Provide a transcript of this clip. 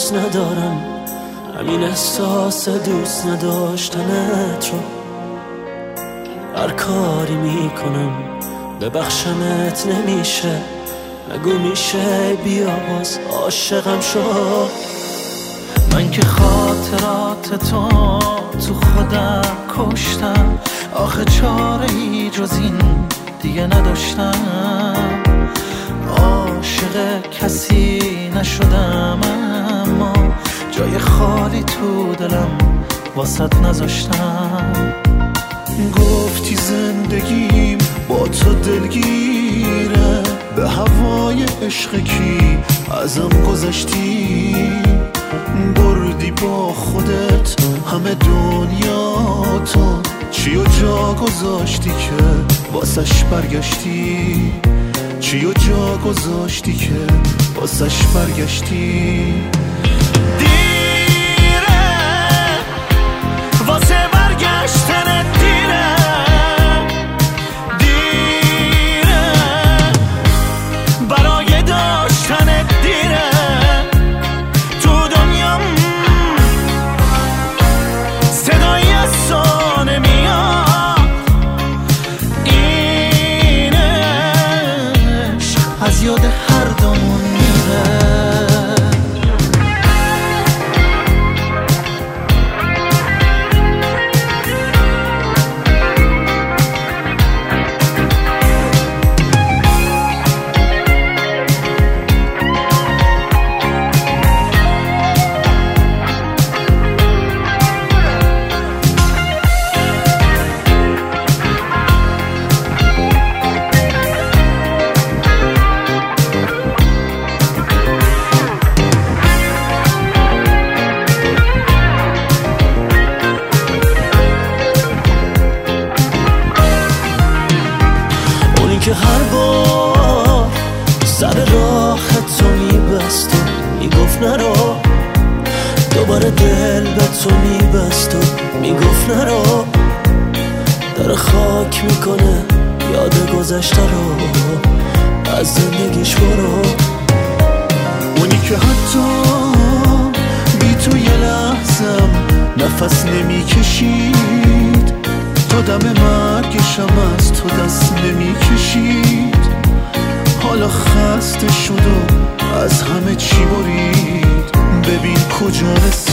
دوست ندارم، همین احساس دوست نداشتنت رو هر کاری میکنم ببخشمت نمیشه. نگو میشه بیا باز عاشقم شو. من که خاطرات تو خودم کشتم، آخه چاره ای جز این دیگه نداشتم. عاشق کسی نشدم اما جای خالی تو دلم واسط نذاشتم. گفتی زندگیم با تو دلگیره، به هوای عشق کی ازم گذشتی. بردی با خودت همه دنیا تو، چی و جا گذاشتی که واسش برگشتی. چی و جا گذاشتی که واسش برگشتی. دیره واسه برگشتن، دیره دیره برای داشتن، دیره تو دنیام صدای از سانه میاد. اینش از یاد هر دومون میره. که هر بار سر راه تو میبست و میگفت نرو، دوباره دل به تو میبست و میگفت نرو. داره خاک میکنه یاد گذشته رو، از زندگیش برو. اونی که حتی بی تو یه لحظم نفس نمیکشید، تا دم مرگشم از تو دست نمیکشید. حالا خسته شد و از همه چی برید، ببین کجا رسید.